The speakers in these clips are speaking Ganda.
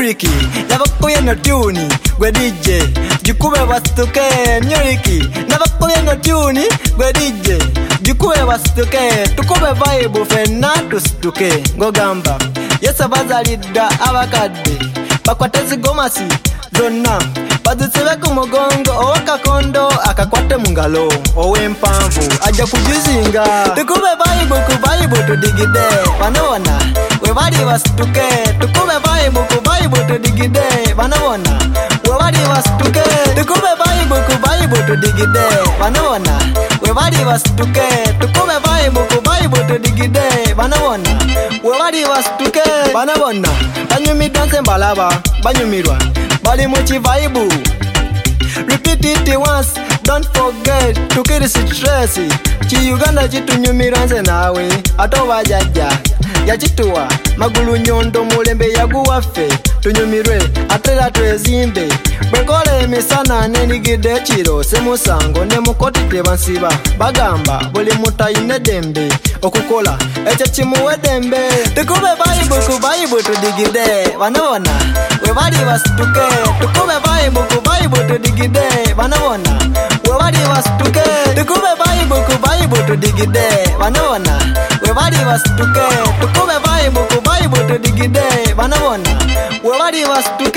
Nyuriki nabakuye no tune gwe DJ jikube basituke Nyuriki nabakuye no tune gwe DJ jikube basituke tukube vibe fenna tusituke ngogamba yesa bazalidda abakadde bakwatezi gomasi zonna badutsebe ku mugongo owakakondo akakwate mu ngalo ow'empanvu ajja kujuzinga tukube vibe ku vibe tudigide banabona we bali basituke tukube vibe ku vibe tudigide banabona we bali basituke tukube vibe ku vibe tudigide banabona we bali basituke tukube vibe ku vibe tudigide banabona we bali basituke banabona banyumidwa nze mbalaba banyumirwa bali mu kivaibu. Repeat it once, don't forget to kill stress. Chi Uganda chitunyumira nze nawe atoba jajja yachituwa magulu nyondo mulembe yaguwaffe tunyumirwe atera twezimbe bwekole emisana nenigidde ekiro semusango ne mukoti tebansiba bagamba buli mutayine dembe okukola ekyo kimuwe dembe tukube vibe ku vibe tudigide banabona we bali basituke tukube vibe ku vibe tudigide banabona we bali basituke tukube vibe ku vibe tudigide banabona we bali basituke tukube vibe ku vibe tudigide banabona we bali basituke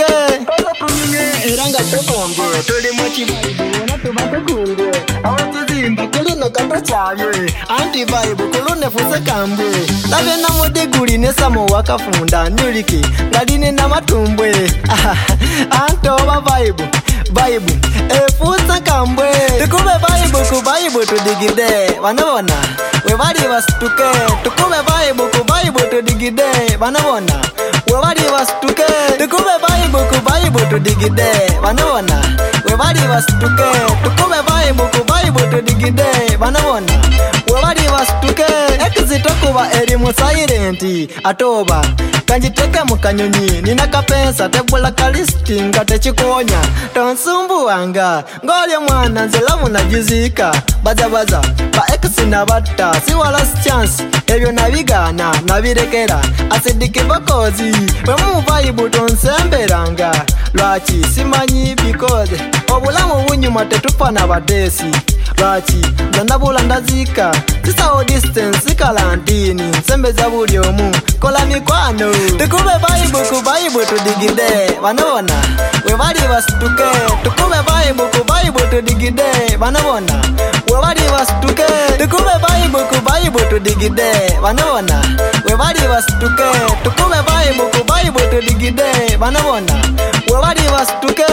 eranga tokombye tuli mu kivaibu natubatukunge awatuzimba kulino kato kyabye anti vibe kulune fuse kambwe labye namudiguli nesamo wakafunda Nyuriki ngaline namatumbwe antoba vibe efusa kambwe tukube vibe ku vibe tudigide banabona we bali basituke tukube vibe ku vibe tudigide banabona we bali basituke tukube vibe ku vibe tudigide banabona we bali basituke tukube vibe ku vibe tudigide banabona we bali basituke ekizito kuba eri mu silent atoba kanjiteke mu kanyonyi nina kapensa tebula kalisti nga tekikonya tonsumbuwanga ng'olyo mwana nze lamu najizika bazabaza ba ex nabatta siwala chance ebyo nabigaana nabirekera asidiki bakozi bwe mu vibe tonsemberanga lwaki simanyi because obulamu bunyuma tetufana badesi lwaki zanabula ndazika sisawo distance kalantini nsembeza buli omu kola mikwano tukube vibe ku vibe tudigide banabona we bali basituke tukube vibe ku vibe tudigide banabona we bali basituke tukube vibe ku vibe tudigide banabona we bali basituke tukube vibe ku vibe tudigide banabona we bali basituke